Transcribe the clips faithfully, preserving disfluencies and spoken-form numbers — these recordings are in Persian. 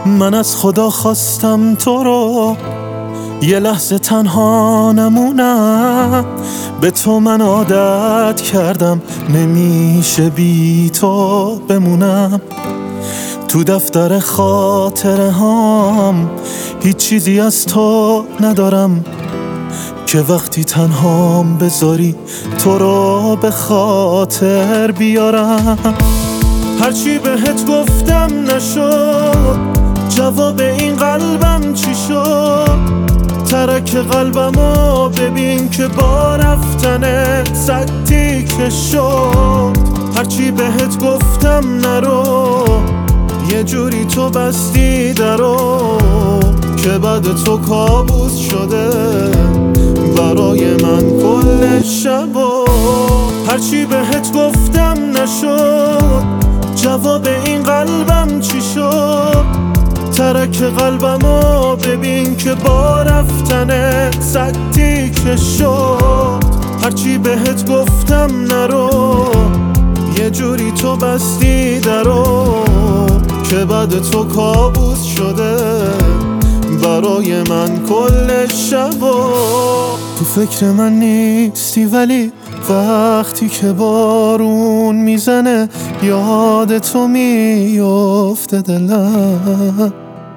من از خدا خواستم تو رو یه لحظه تنها نمونم، به تو من عادت کردم نمیشه بی تو بمونم. تو دفتر خاطره هام هیچ چیزی از تو ندارم که وقتی تنهام بذاری تو رو به خاطر بیارم. هرچی بهت گفتم نشد، جواب این قلبم چی شد؟ ترک قلبمو ببین که با رفتنت صد تیکه شد. هرچی بهت گفتم نرو، یه جوری تو بستی درو که بعد تو کابوس شده برای من کل شبو. هرچی بهت گفتم نشد، جواب این قلبم چی شد؟ ترک قلبمو ببین که با رفتنت صد تیکه شد. هرچی بهت گفتم نرو، یه جوری تو بستی درو که بعد تو کابوس شده برای من کل شبو. تو فکر من نیستی ولی وقتی که بارون میزنه یاد تو میفته دلم.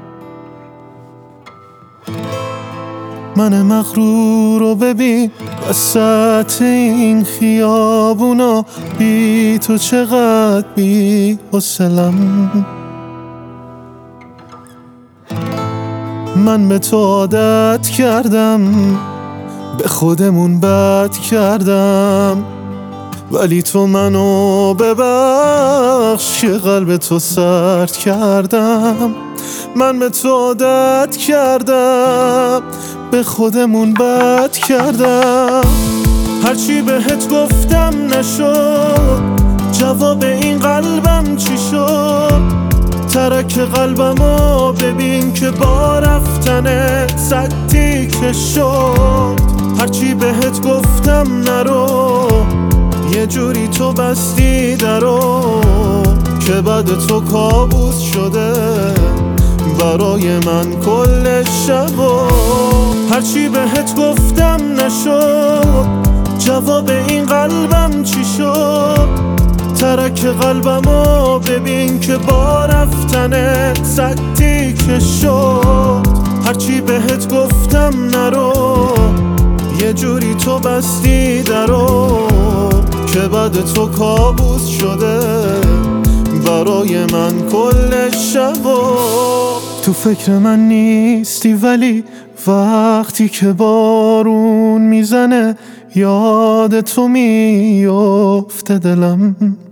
من مغرور رو ببین وسط این خیابونا، بی تو چقدر بی حوصلم. من به تو عادت کردم، به خودمون بد کردم، ولی تو منو ببخش که قلب تو سرد کردم. من به تو عادت کردم، به خودمون بد کردم. هرچی بهت گفتم نشد، جواب این قلبم چی شد؟ ترک قلبمو ببین که با رفتنت صد تیکه شد. هرچی بهت گفتم نرو، یه جوری تو بستی درو که بعد تو کابوس شده برای من کل شبو. هرچی بهت گفتم نشد، جواب این قلبم چی شد؟ ترک قلبمو ببین که با رفتنت صد تیکه شد. هرچی بهت گفتم نرو، یه جوری تو بستی درو که بعد تو کابوس شده برای من کل شبو. تو فکر من نیستی ولی وقتی که بارون میزنه یاد تو میفته دلم.